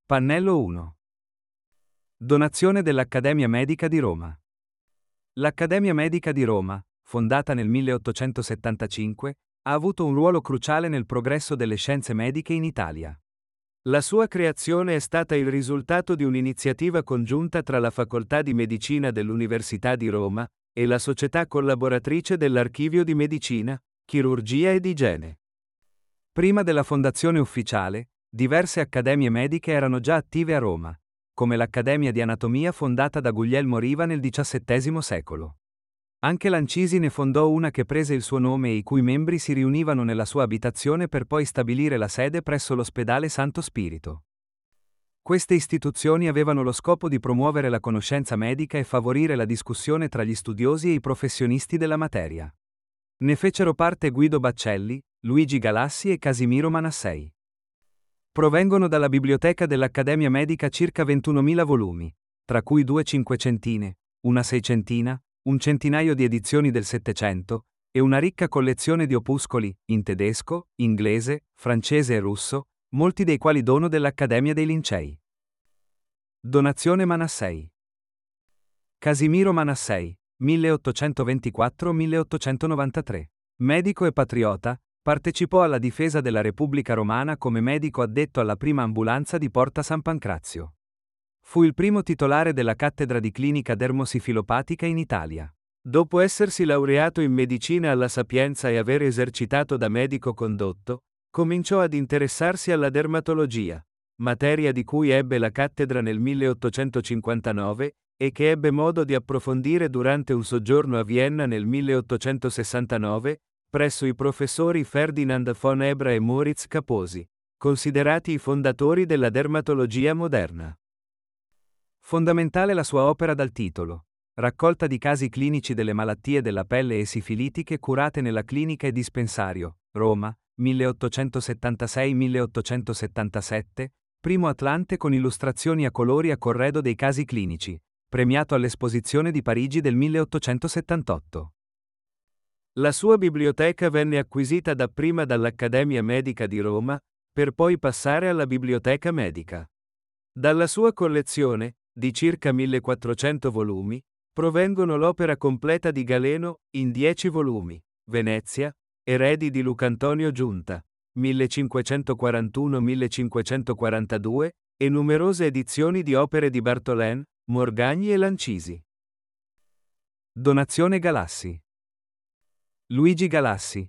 Pannello 1. Donazione dell'Accademia Medica di Roma. L'Accademia Medica di Roma, fondata nel 1875, ha avuto un ruolo cruciale nel progresso delle scienze mediche in Italia. La sua creazione è stata il risultato di un'iniziativa congiunta tra la Facoltà di Medicina dell'Università di Roma e la società collaboratrice dell'Archivio di Medicina, Chirurgia ed Igiene. Prima della fondazione ufficiale, diverse accademie mediche erano già attive a Roma, come l'Accademia di Anatomia fondata da Guglielmo Riva nel XVII secolo. Anche Lancisi ne fondò una che prese il suo nome e i cui membri si riunivano nella sua abitazione per poi stabilire la sede presso l'ospedale Santo Spirito. Queste istituzioni avevano lo scopo di promuovere la conoscenza medica e favorire la discussione tra gli studiosi e i professionisti della materia. Ne fecero parte Guido Baccelli, Luigi Galassi e Casimiro Manassei. Provengono dalla biblioteca dell'Accademia Medica circa 21.000 volumi, tra cui 2 cinquecentine, una seicentina, un centinaio di edizioni del Settecento, e una ricca collezione di opuscoli, in tedesco, inglese, francese e russo, molti dei quali dono dell'Accademia dei Lincei. Donazione Manassei. Casimiro Manassei, 1824-1893. Medico e patriota, partecipò alla difesa della Repubblica Romana come medico addetto alla prima ambulanza di Porta San Pancrazio. Fu il primo titolare della cattedra di clinica dermosifilopatica in Italia. Dopo essersi laureato in medicina alla Sapienza e aver esercitato da medico condotto, cominciò ad interessarsi alla dermatologia, materia di cui ebbe la cattedra nel 1859 e che ebbe modo di approfondire durante un soggiorno a Vienna nel 1869, presso i professori Ferdinand von Ebra e Moritz Kaposi, considerati i fondatori della dermatologia moderna. Fondamentale la sua opera dal titolo Raccolta di casi clinici delle malattie della pelle e sifilitiche curate nella clinica e dispensario, Roma, 1876-1877, primo Atlante con illustrazioni a colori a corredo dei casi clinici, premiato all'Esposizione di Parigi del 1878. La sua biblioteca venne acquisita dapprima dall'Accademia Medica di Roma, per poi passare alla Biblioteca Medica. Dalla sua collezione, di circa 1400 volumi, provengono l'opera completa di Galeno, in 10 volumi, Venezia, Eredi di Lucantonio Giunta, 1541-1542, e numerose edizioni di opere di Bartolin, Morgagni e Lancisi. Donazione Galassi. Luigi Galassi,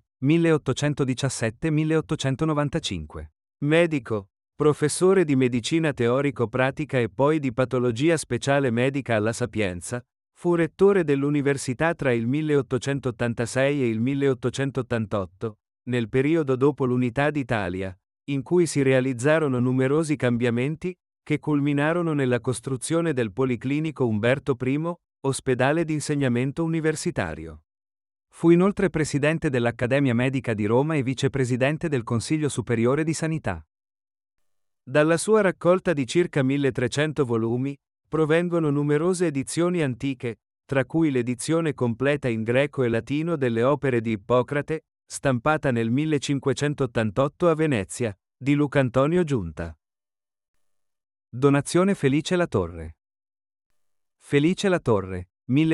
1817-1895. Medico, professore di medicina teorico-pratica e poi di patologia speciale medica alla Sapienza, fu rettore dell'università tra il 1886 e il 1888, nel periodo dopo l'Unità d'Italia, in cui si realizzarono numerosi cambiamenti, che culminarono nella costruzione del Policlinico Umberto I, ospedale di insegnamento universitario. Fu inoltre presidente dell'Accademia Medica di Roma e vicepresidente del Consiglio Superiore di Sanità. Dalla sua raccolta di circa 1300 volumi, provengono numerose edizioni antiche, tra cui l'edizione completa in greco e latino delle opere di Ippocrate, stampata nel 1588 a Venezia, di Lucantonio Giunta. Donazione Felice Latorre. Felice Latorre,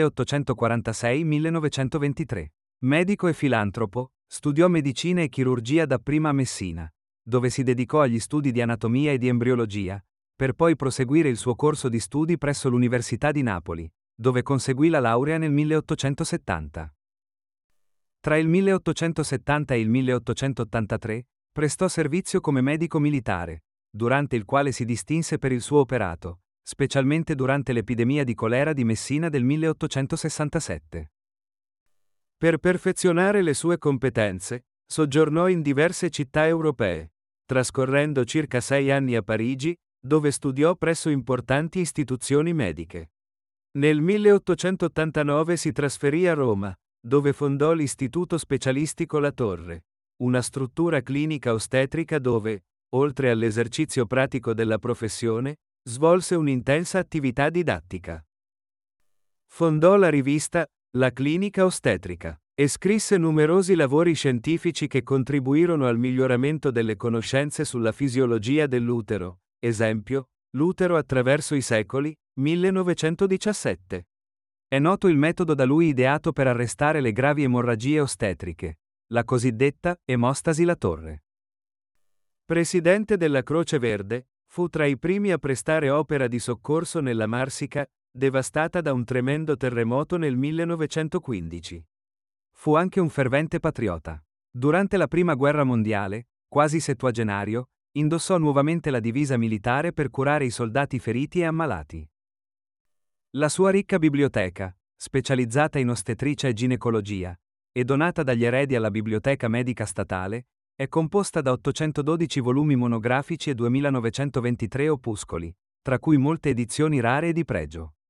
1846-1923. Medico e filantropo, studiò medicina e chirurgia dapprima a Messina, dove si dedicò agli studi di anatomia e di embriologia, per poi proseguire il suo corso di studi presso l'Università di Napoli, dove conseguì la laurea nel 1870. Tra il 1870 e il 1883, prestò servizio come medico militare, durante il quale si distinse per il suo operato, specialmente durante l'epidemia di colera di Messina del 1867. Per perfezionare le sue competenze, soggiornò in diverse città europee, trascorrendo circa 6 anni a Parigi, dove studiò presso importanti istituzioni mediche. Nel 1889 si trasferì a Roma, dove fondò l'Istituto Specialistico La Torre, una struttura clinica ostetrica dove, oltre all'esercizio pratico della professione, svolse un'intensa attività didattica. Fondò la rivista La Clinica Ostetrica e scrisse numerosi lavori scientifici che contribuirono al miglioramento delle conoscenze sulla fisiologia dell'utero, esempio, Lutero attraverso i secoli, 1917. È noto il metodo da lui ideato per arrestare le gravi emorragie ostetriche, la cosiddetta emostasi La Torre. Presidente della Croce Verde, fu tra i primi a prestare opera di soccorso nella Marsica, devastata da un tremendo terremoto nel 1915. Fu anche un fervente patriota. Durante la Prima Guerra Mondiale, quasi settuagenario, indossò nuovamente la divisa militare per curare i soldati feriti e ammalati. La sua ricca biblioteca, specializzata in ostetricia e ginecologia, e donata dagli eredi alla Biblioteca Medica Statale, è composta da 812 volumi monografici e 2923 opuscoli, tra cui molte edizioni rare e di pregio.